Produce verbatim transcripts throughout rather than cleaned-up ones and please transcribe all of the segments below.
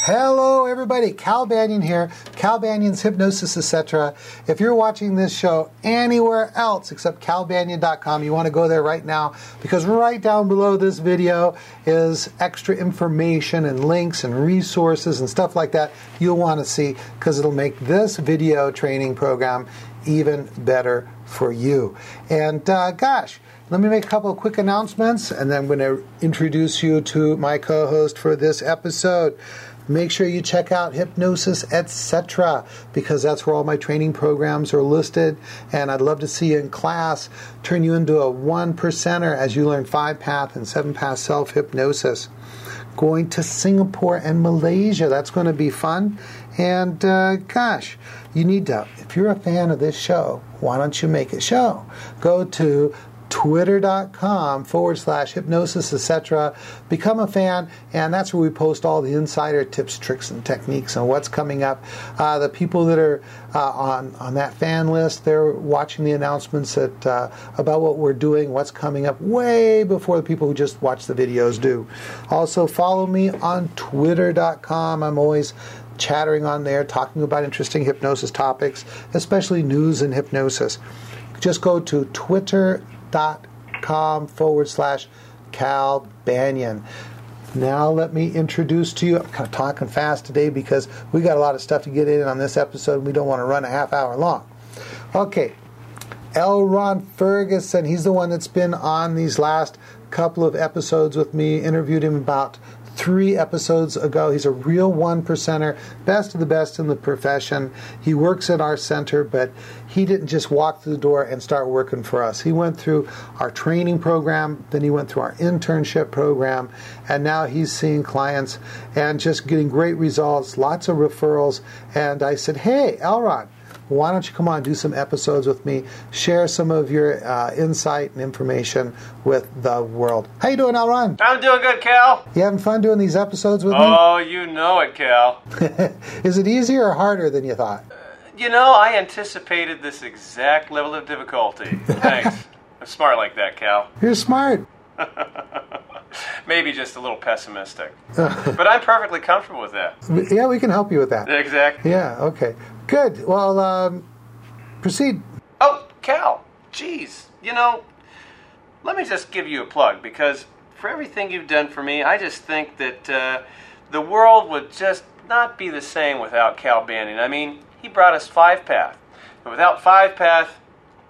Hello, everybody. Cal Banyan here. Cal Banyan's Hypnosis, et cetera. If you're watching this show anywhere else except cal banyan dot com, you want to go there right now because right down below this video is extra information and links and resources and stuff like that you'll want to see because it'll make this video training program even better for you. And uh, gosh, let me make a couple of quick announcements and then I'm going to introduce you to my co-host for this episode. Make sure you check out Hypnosis, et cetera, because that's where all my training programs are listed. And I'd love to see you in class, turn you into a one percenter as you learn five-path and seven-path self-hypnosis. Going to Singapore and Malaysia. That's going to be fun. And uh, gosh, you need to, if you're a fan of this show, why don't you make it show? Go to twitter.com forward slash hypnosis, et cetera. Become a fan, and that's where we post all the insider tips, tricks, and techniques on what's coming up. Uh, the people that are uh, on, on that fan list, they're watching the announcements that, uh, about what we're doing, what's coming up, way before the people who just watch the videos do. Also, follow me on twitter dot com. I'm always chattering on there, talking about interesting hypnosis topics, especially news and hypnosis. Just go to twitter dot com forward slash Cal Banyan. Now let me introduce to you, I'm kind of talking fast today because we got a lot of stuff to get in on this episode and we don't want to run a half hour long. Okay, L. Ron Ferguson, he's the one that's been on these last couple of episodes with me, interviewed him about three episodes ago. He's a real one percenter, best of the best in the profession. He works at our center, but he didn't just walk through the door and start working for us. He went through our training program, then he went through our internship program, and now he's seeing clients and just getting great results, lots of referrals. And I said, hey, Elron, why don't you come on and do some episodes with me, share some of your uh, insight and information with the world. How you doing, Elron? I'm doing good, Cal. You having fun doing these episodes with oh, me? Oh, you know it, Cal. Is it easier or harder than you thought? Uh, you know, I anticipated this exact level of difficulty. Thanks. I'm smart like that, Cal. You're smart. Maybe just a little pessimistic. But I'm perfectly comfortable with that. Yeah, we can help you with that. Exactly. Yeah, okay. Good. Well, um, proceed. Oh, Cal, geez. You know, let me just give you a plug, because for everything you've done for me, I just think that uh, the world would just not be the same without Cal Banyan. I mean, he brought us five-path. And without five-path,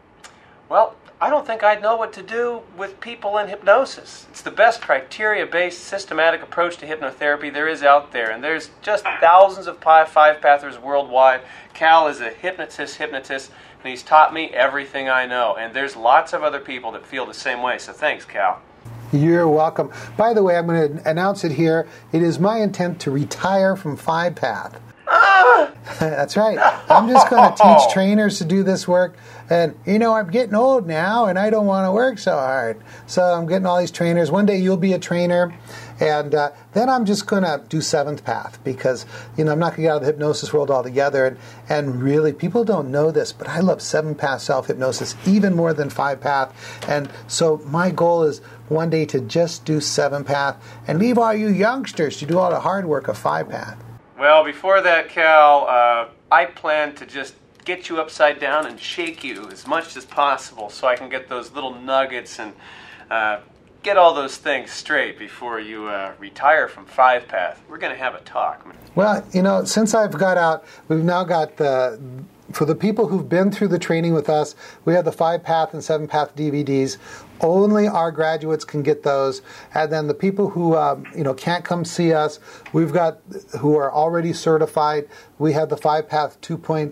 well, I don't think I'd know what to do with people in hypnosis. It's the best criteria-based systematic approach to hypnotherapy there is out there, and there's just thousands of five-pathers worldwide. Cal is a hypnotist, hypnotist, and he's taught me everything I know, and there's lots of other people that feel the same way, so thanks, Cal. You're welcome. By the way, I'm going to announce it here. It is my intent to retire from five-path. Ah! That's right. I'm just going to teach trainers to do this work. And, you know, I'm getting old now, and I don't want to work so hard. So I'm getting all these trainers. One day you'll be a trainer. And uh, then I'm just going to do seventh path because, you know, I'm not going to get out of the hypnosis world altogether. And, and really, people don't know this, but I love seven-path self-hypnosis even more than five-path. And so my goal is one day to just do seven-path and leave all you youngsters to do all the hard work of five-path. Well, before that, Cal, uh, I plan to just get you upside down and shake you as much as possible so I can get those little nuggets and uh, get all those things straight before you uh, retire from five-path. We're going to have a talk. Well, you know, since I've got out, we've now got the, for the people who've been through the training with us, we have the five-path and seven-path D V Ds. Only our graduates can get those. And then the people who um, you know can't come see us, we've got who are already certified. We have the five-path two point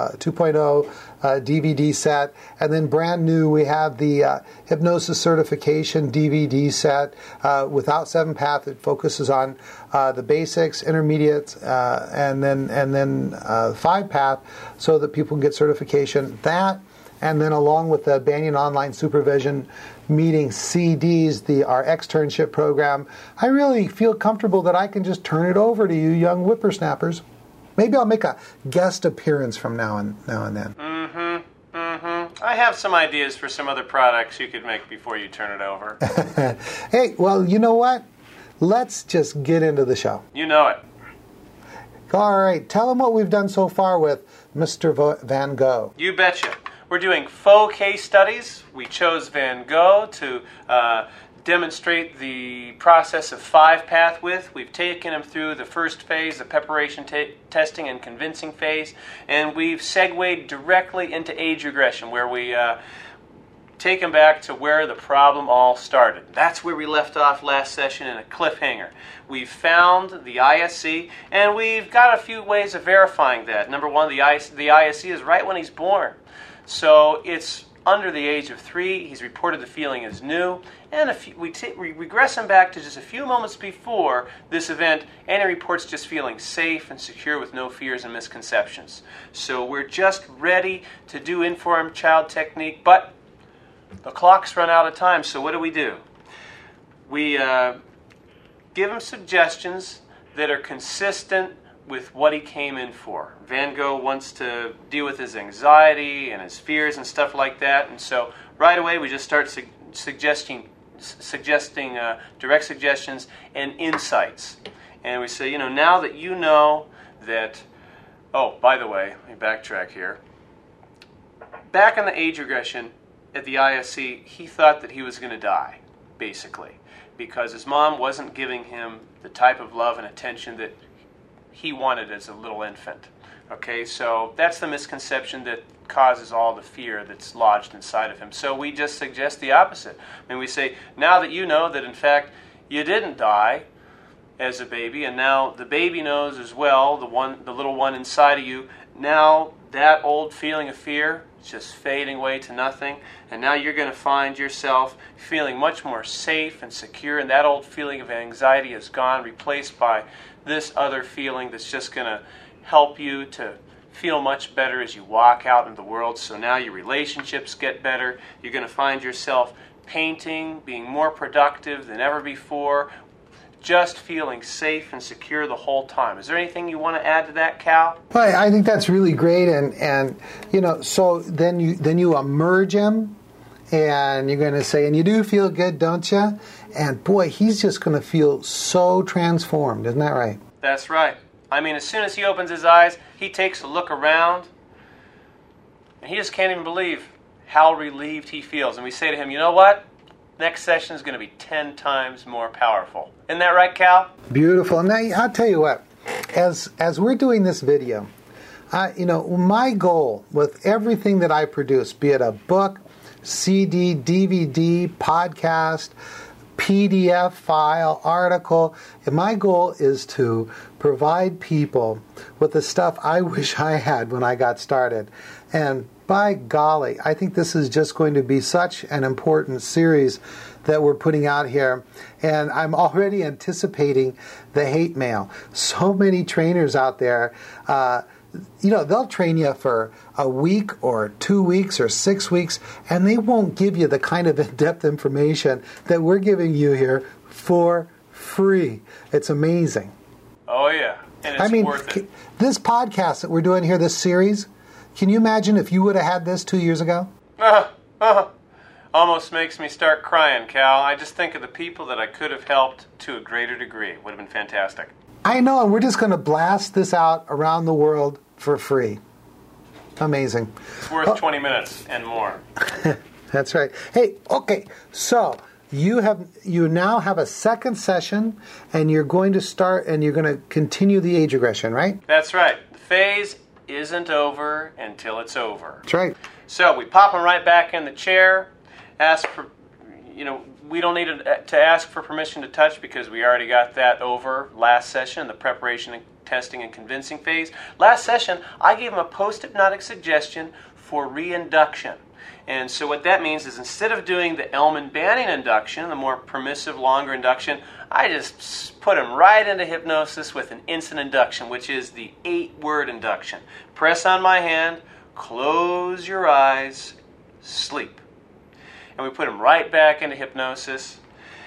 oh uh, D V D set. And then brand new, we have the uh, hypnosis certification D V D set. Uh, without seven-path, it focuses on uh, the basics, intermediates, uh, and then, and then uh, five-path so that people can get certification. That, and then along with the Banyan Online Supervision Meeting C Ds, the our externship program, I really feel comfortable that I can just turn it over to you young whippersnappers. Maybe I'll make a guest appearance from now and now and then. Mm-hmm. Mm-hmm. I have some ideas for some other products you could make before you turn it over. Hey, well, you know what? Let's just get into the show. You know it. All right, tell them what we've done so far with Mister Van Gogh. You betcha. We're doing faux case studies. We chose Van Gogh to uh, demonstrate the process of five-path with. We've taken him through the first phase, the preparation t- testing and convincing phase, and we've segued directly into age regression, where we uh, take him back to where the problem all started. That's where we left off last session in a cliffhanger. We've found the I S C, and we've got a few ways of verifying that. Number one, the I S C is right when he's born. So it's under the age of three. He's reported the feeling as new. And if we, t- we regress him back to just a few moments before this event, and he reports just feeling safe and secure with no fears and misconceptions. So we're just ready to do informed child technique, but the clock's run out of time, so what do we do? We uh, give him suggestions that are consistent with what he came in for. Van Gogh wants to deal with his anxiety and his fears and stuff like that, and so right away we just start su- suggesting suggesting uh, direct suggestions and insights. And we say, you know, now that you know that, oh, by the way, let me backtrack here. Back in the age regression at the I S C, he thought that he was going to die, basically, because his mom wasn't giving him the type of love and attention that he wanted as a little infant. Okay, so that's the misconception that causes all the fear that's lodged inside of him. So we just suggest the opposite. I mean, we say, now that you know that in fact you didn't die as a baby, and now the baby knows as well, the one, the little one inside of you, now that old feeling of fear is just fading away to nothing, and now you're going to find yourself feeling much more safe and secure, and that old feeling of anxiety is gone, replaced by this other feeling that's just going to help you to feel much better as you walk out into the world. So now your relationships get better. You're going to find yourself painting, being more productive than ever before, just feeling safe and secure the whole time. Is there anything you want to add to that, Cal? Well, I think that's really great, and and you know, so then you then you emerge him, and you're going to say, and you do feel good, don't you? And boy, he's just going to feel so transformed. Isn't that right? That's right. I mean, as soon as he opens his eyes, he takes a look around, and he just can't even believe how relieved he feels. And we say to him, you know what? Next session is going to be ten times more powerful. Isn't that right, Cal? Beautiful. Now, I'll tell you what, as as we're doing this video, I, you know, my goal with everything that I produce, be it a book, C D, D V D, podcast, P D F file, article, and my goal is to provide people with the stuff I wish I had when I got started. And by golly, I think this is just going to be such an important series that we're putting out here. And I'm already anticipating the hate mail. So many trainers out there, uh, you know, they'll train you for a week or two weeks or six weeks, and they won't give you the kind of in-depth information that we're giving you here for free. It's amazing. Oh, yeah. And it's I mean, worth it. This podcast that we're doing here, this series, can you imagine if you would have had this two years ago? Uh, uh, almost makes me start crying, Cal. I just think of the people that I could have helped to a greater degree. It would have been fantastic. I know, and we're just going to blast this out around the world for free. Amazing. It's worth oh. twenty minutes and more. That's right. Hey, okay, so you have you now have a second session, and you're going to start, and you're going to continue the age regression, right? That's right. The phase isn't over until it's over. That's right. So we pop them right back in the chair, ask for, you know, we don't need to ask for permission to touch because we already got that over last session, the preparation and testing and convincing phase. Last session, I gave them a post-hypnotic suggestion for reinduction. And so what that means is instead of doing the Elman-Banning induction, the more permissive, longer induction, I just put them right into hypnosis with an instant induction, which is the eight-word induction. Press on my hand, close your eyes, sleep. And we put them right back into hypnosis.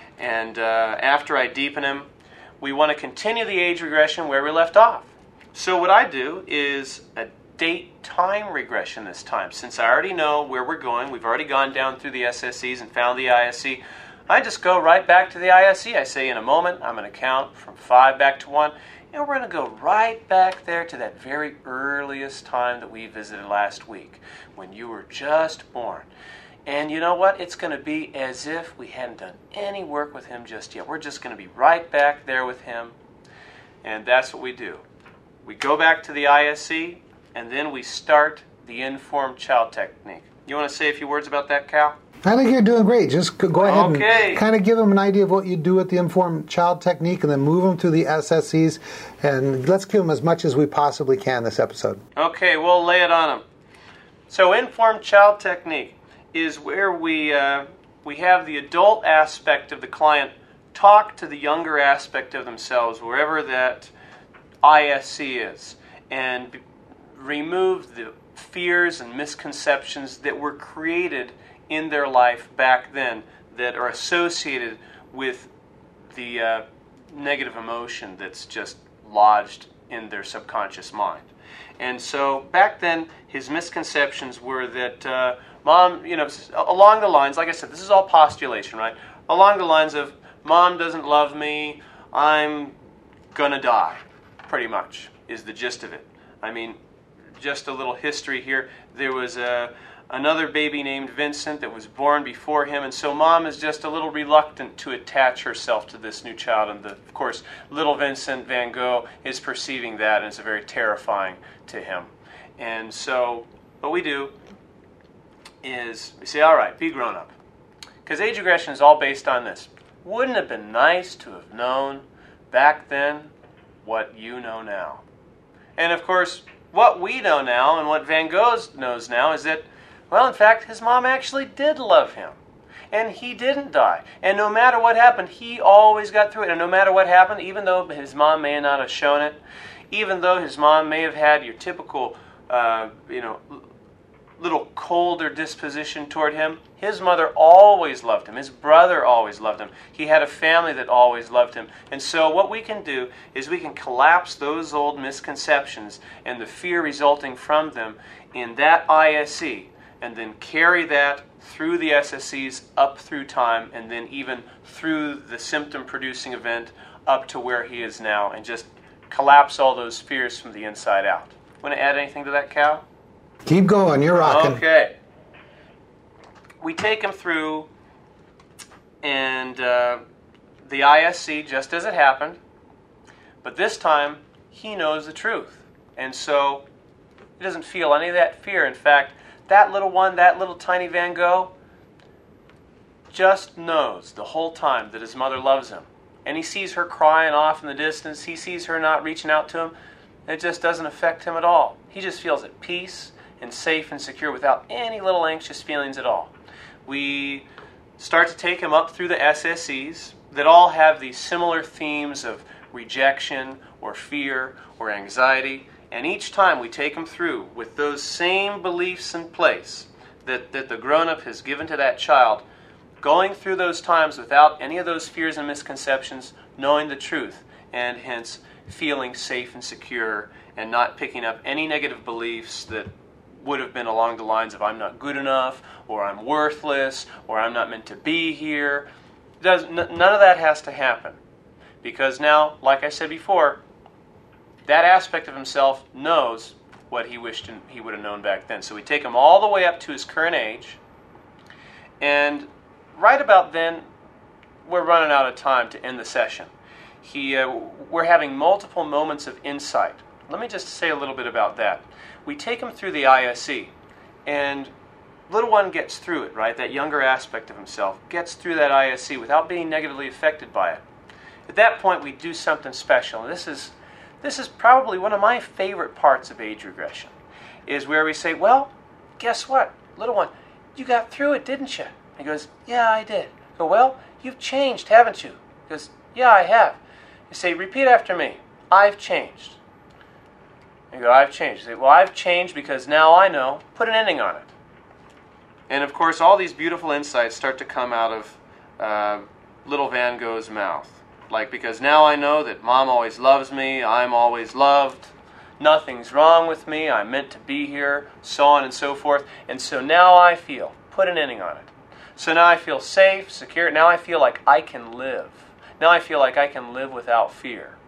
And uh, after I deepen them, we want to continue the age regression where we left off. So what I do is a date-time regression this time. Since I already know where we're going, we've already gone down through the S S Es and found the I S C, I just go right back to the I S C. I say, in a moment, I'm going to count from five back to one. And we're going to go right back there to that very earliest time that we visited last week, when you were just born. And you know what? It's going to be as if we hadn't done any work with him just yet. We're just going to be right back there with him. And that's what we do. We go back to the I S C, and then we start the informed child technique. You want to say a few words about that, Cal? I think you're doing great. Just go ahead okay. and kind of give them an idea of what you do with the informed child technique, and then move them to the S S Cs. And let's give them as much as we possibly can this episode. Okay, we'll lay it on them. So informed child technique is where we uh, we have the adult aspect of the client talk to the younger aspect of themselves, wherever that I S C is, and b- remove the fears and misconceptions that were created in their life back then that are associated with the uh, negative emotion that's just lodged in their subconscious mind. And so back then, his misconceptions were that uh, mom, you know, along the lines, like I said, this is all postulation, right? Along the lines of, mom doesn't love me, I'm gonna die, pretty much, is the gist of it. I mean, just a little history here. There was a, another baby named Vincent that was born before him, and so mom is just a little reluctant to attach herself to this new child. And the, of course, little Vincent van Gogh is perceiving that, and it's very terrifying to him. And so what we do is we say, all right, be grown up. Because age regression is all based on this. Wouldn't it have been nice to have known back then what you know now? And of course, what we know now and what Van Gogh knows now is that, well, in fact, his mom actually did love him. And he didn't die. And no matter what happened, he always got through it. And no matter what happened, even though his mom may not have shown it, even though his mom may have had your typical, uh, you know, little colder disposition toward him, his mother always loved him. His brother always loved him. He had a family that always loved him. And so what we can do is we can collapse those old misconceptions and the fear resulting from them in that I S C, and then carry that through the S S Cs up through time, and then even through the symptom-producing event up to where he is now, and just collapse all those fears from the inside out. Want to add anything to that, Cal? Keep going, you're rocking. Okay. We take him through and uh, the I S C just as it happened, but this time he knows the truth. And so he doesn't feel any of that fear. In fact, that little one, that little tiny Van Gogh, just knows the whole time that his mother loves him. And he sees her crying off in the distance. He sees her not reaching out to him. It just doesn't affect him at all. He just feels at peace and safe and secure without any little anxious feelings at all. We start to take him up through the S S Cs that all have these similar themes of rejection or fear or anxiety. And each time we take him through with those same beliefs in place that, that the grown-up has given to that child, going through those times without any of those fears and misconceptions, knowing the truth, and hence feeling safe and secure and not picking up any negative beliefs that would have been along the lines of I'm not good enough, or I'm worthless, or I'm not meant to be here. Does, n- none of that has to happen. Because now, like I said before, that aspect of himself knows what he wished he would have known back then. So we take him all the way up to his current age, and right about then, we're running out of time to end the session. He, uh, we're having multiple moments of insight. Let me just say a little bit about that. We take him through the I S C, and little one gets through it, right? That younger aspect of himself gets through that I S C without being negatively affected by it. At that point, we do something special. And this is, this is probably one of my favorite parts of age regression, is where we say, well, guess what, little one, you got through it, didn't you? He goes, yeah, I did. I go, well, you've changed, haven't you? He goes, yeah, I have. You say, repeat after me, I've changed. You go, I've changed. You say, well, I've changed because now I know. Put an ending on it. And of course, all these beautiful insights start to come out of uh, little Van Gogh's mouth. Like, because now I know that Mom always loves me, I'm always loved, nothing's wrong with me, I'm meant to be here, so on and so forth. And so now I feel, put an ending on it. So now I feel safe, secure, now I feel like I can live. Now I feel like I can live without fear.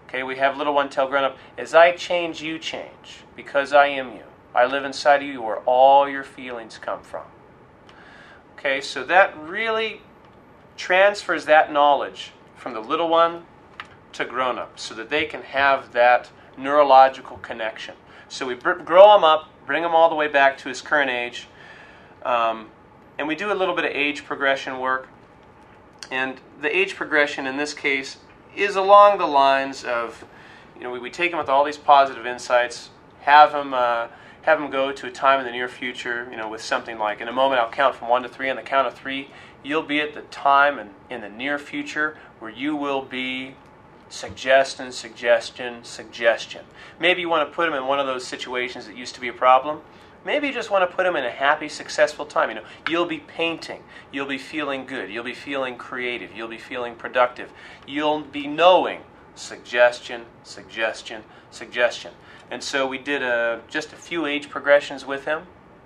Okay, we have little one tell grown up, as I change, you change, because I am you. I live inside of you where all your feelings come from. Okay, so that really transfers that knowledge from the little one to grown up so that they can have that neurological connection. So we br- grow them up, bring them all the way back to his current age, um, and we do a little bit of age progression work. And the age progression in this case is along the lines of, you know, we, we take him with all these positive insights, have him uh, have him go to a time in the near future, you know, with something like, in a moment I'll count from one to three. On the count of three, you'll be at the time in, in the near future where you will be suggestion, suggestion, suggestion. Maybe you want to put him in one of those situations that used to be a problem. Maybe you just want to put him in a happy, successful time. You know, you'll be painting. You'll be feeling good. You'll be feeling creative. You'll be feeling productive. You'll be knowing suggestion, suggestion, suggestion. And so we did a, just a few age progressions with him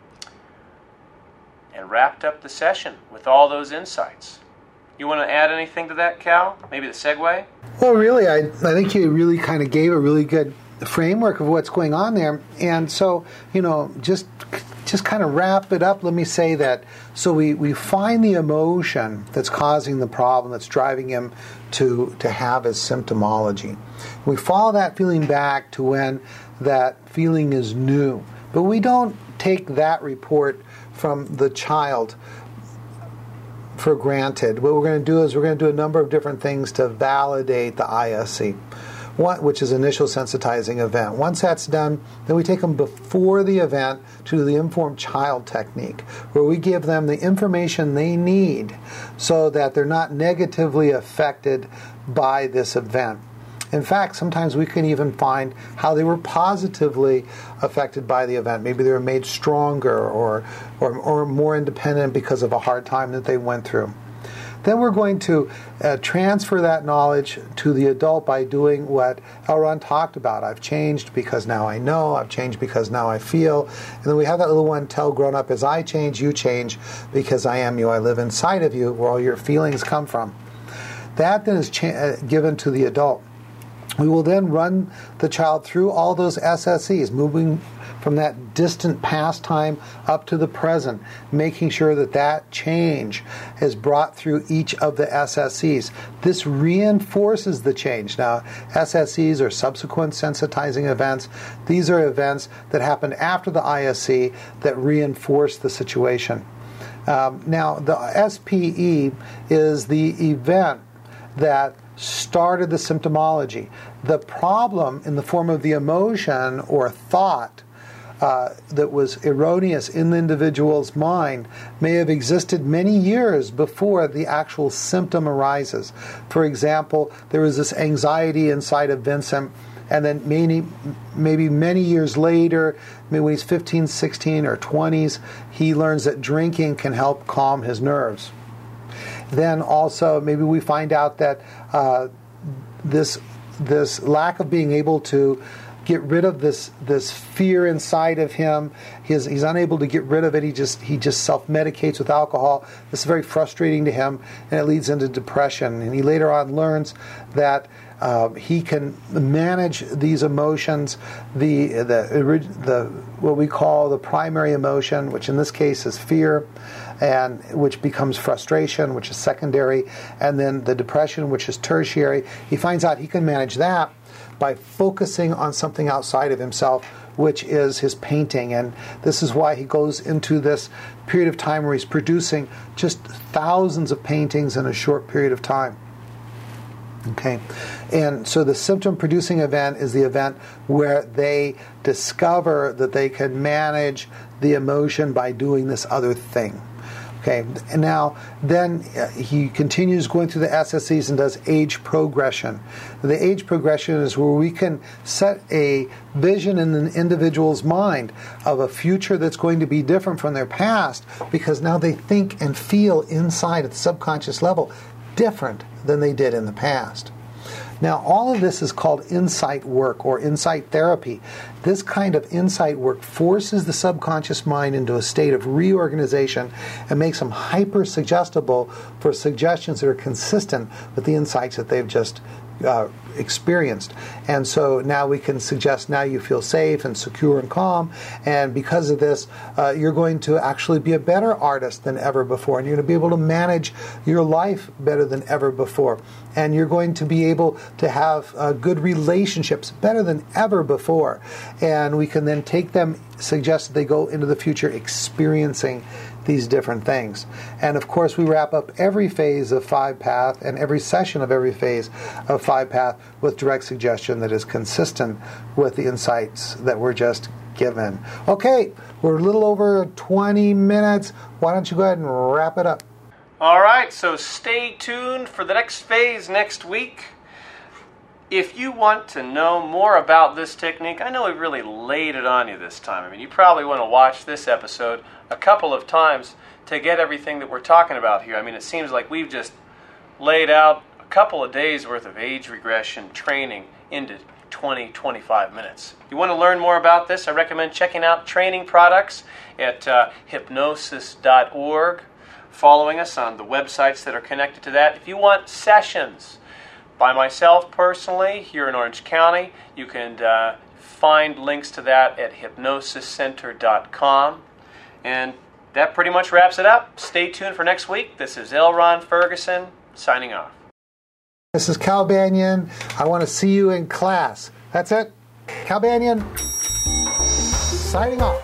and wrapped up the session with all those insights. You want to add anything to that, Cal? Maybe the segue? Well, really, I, I think you really kind of gave a really good framework of what's going on there. And so, you know, just just kind of wrap it up, let me say that, so we, we find the emotion that's causing the problem, that's driving him to, to have his symptomology. We follow that feeling back to when that feeling is new. But we don't take that report from the child for granted. What we're going to do is we're going to do a number of different things to validate the I S C, one, which is initial sensitizing event. Once that's done, then we take them before the event to the informed child technique, where we give them the information they need so that they're not negatively affected by this event. In fact, sometimes we can even find how they were positively affected by the event. Maybe they were made stronger or, or, or more independent because of a hard time that they went through. Then we're going to uh, transfer that knowledge to the adult by doing what L. Ron talked about. I've changed because now I know. I've changed because now I feel. And then we have that little one tell grown up, as I change, you change, because I am you. I live inside of you, where all your feelings come from. That then is cha- uh, given to the adult. We will then run the child through all those S S Es, moving from that distant past time up to the present, making sure that that change is brought through each of the S S Es. This reinforces the change. Now, S S Es are subsequent sensitizing events. These are events that happen after the I S C that reinforce the situation. Um, now, the S P E is the event that started the symptomology. The problem in the form of the emotion or thought uh, that was erroneous in the individual's mind may have existed many years before the actual symptom arises. For example, there was this anxiety inside of Vincent, and then many, maybe many years later, maybe when he's fifteen, sixteen, or twenties, he learns that drinking can help calm his nerves. Then also, maybe we find out that uh, this this lack of being able to get rid of this this fear inside of him, he's, he's unable to get rid of it. He just he just self-medicates with alcohol. This is very frustrating to him, and it leads into depression. And he later on learns that uh, he can manage these emotions, the the the what we call the primary emotion, which in this case is fear, and which becomes frustration, which is secondary, and then the depression, which is tertiary. He finds out he can manage that by focusing on something outside of himself, which is his painting. And this is why he goes into this period of time where he's producing just thousands of paintings in a short period of time. Okay, and so the symptom-producing event is the event where they discover that they can manage the emotion by doing this other thing. Okay, and now then uh, he continues going through the S S Es and does age progression. The age progression is where we can set a vision in the individual's mind of a future that's going to be different from their past, because now they think and feel inside at the subconscious level different than they did in the past. Now, all of this is called insight work or insight therapy. This kind of insight work forces the subconscious mind into a state of reorganization and makes them hyper-suggestible for suggestions that are consistent with the insights that they've just uh, experienced. And so now we can suggest now you feel safe and secure and calm, and because of this, uh, you're going to actually be a better artist than ever before, and you're going to be able to manage your life better than ever before, and you're going to be able to have uh, good relationships better than ever before. And we can then take them, suggest that they go into the future experiencing these different things. And of course, we wrap up every phase of Five Path and every session of every phase of Five Path with direct suggestion that is consistent with the insights that were just given. Okay, we're a little over twenty minutes. Why don't you go ahead and wrap it up? All right, so stay tuned for the next phase next week. If you want to know more about this technique, I know we really laid it on you this time. I mean, you probably want to watch this episode a couple of times to get everything that we're talking about here. I mean, it seems like we've just laid out a couple of days worth of age regression training into twenty, twenty-five minutes. If you want to learn more about this, I recommend checking out training products at uh, hypnosis dot org, following us on the websites that are connected to that. If you want sessions by myself personally here in Orange County, you can uh, find links to that at hypnosis center dot com. And that pretty much wraps it up. Stay tuned for next week. This is L. Ron Ferguson signing off. This is Cal Banyan. I want to see you in class. That's it. Cal Banyan signing off.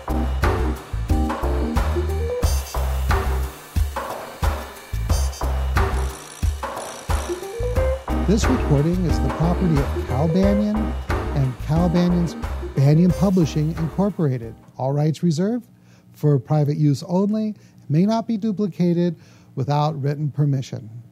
This recording is the property of Cal Banyan and Cal Banyan's Banyan Publishing, Incorporated. All rights reserved for private use only. May not be duplicated without written permission.